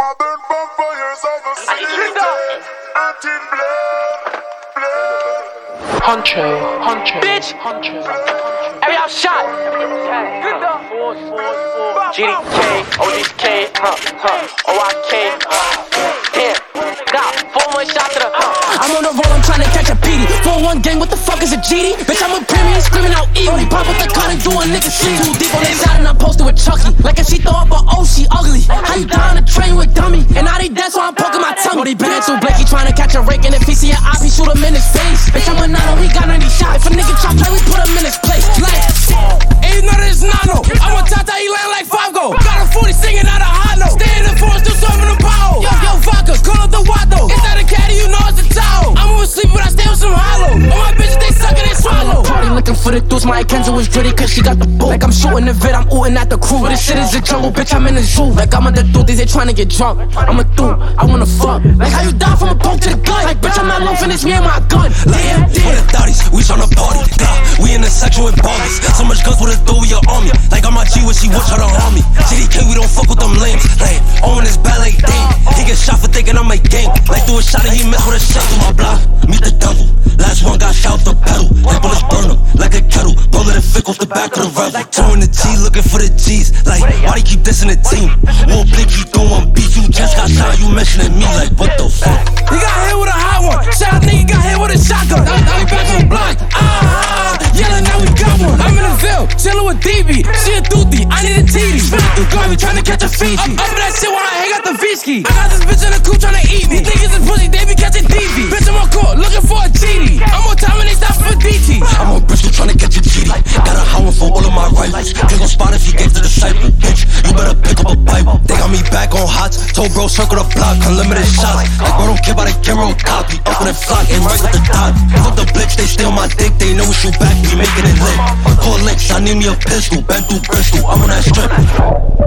Modern vampires of the city. Acting blood. Huncho. Bitch. Every outshot. GDK, OGK, OIK. Damn. Nah, 4-1 shot to the I'm on the road, I'm tryna catch a PD. 4-1 gang, what the fuck is a GD? Bitch, I'm a premium, screaming out evil. Pop up the gun and do a nigga sleep. Too deep on this side and I'm posted with Chucky. Like if she throw up a O, she ugly. How you die on a train with dummy? And now they dead, so I'm poking my tongue. Brody Bennett too Blakey tryna catch a rake. And if he see an op, he shoot him in his face. Bitch, I'm a nano, we got 90 shots. If a nigga try play, we put him in his place. Like, ain't none of this nano. I'm a Tata, he land like 5 go. Got a 40 singing out of high note. Stay in the forest, still serving the power. Yo, vodka, call up the Watto. It's not a caddy, you know it's a towel. I'm asleep, but I stay with some hollow. All my bitches, they suck and they swallow. Party looking for the dudes, my Kenzo is gritty, cause she got the boot. Like I'm shooting the vid, I'm oohing at the crew. But this shit is a jungle, bitch, I'm in the zoo. Like I'm at the dude, they trying to get drunk. I'm a dude, I wanna fuck. Like how you die from a poke to the gut. Like bitch, I'm not low, finish me and my gun. Damn, for the thotties, we tryna party. We in the section with ballers. So much guns with a throw, we your army. Like I'm my G when she watch her to harm me. CDK, we don't fuck with them lames. Like, Owen is bad like damn. He get shot for thinking I'm a gang. Like threw a shot and he missed with a shot through my block. Meet the devil. Last one got shot the pedal. Like bullets burn him like a kettle. Bullet and fick off the back of the rebel. Throwing the G, looking for the G's. Like, why they keep dissing the team? Won't blink, you throwing beef. You just got shot, you mentioning me. Like, what the fuck? He got hit with a hot one. Shot nigga got hit with a shotgun. Now we back on the block. Yelling, now we got one. I'm in the Ville, chillin' with DB. She a doozy, I need a TD. Spinning through garbage, tryna catch a Fiji. Up that shit when I hang out the V-ski. I got this bitch in the coupe tryna eat me. These niggas is pussy, they be catching DV. Bitch, I'm on court, looking for a GD. I'm on time and they stop for DT. I'm on Bristol tryna catch a GD. Got a howling for all of my rifles. Click on spot if you get to the disciple. Bitch, you better pick up a Bible. They got me back on hots. Told bro, circle the block, unlimited shots. Like bro, don't care about a camera copy. Up with a flock, and right with the dot. Fuck the blitz, they stay on my dick. They know we shoot back, we making it lit. Call licks, I need me a pistol. Been through Bristol, I'm on that strip.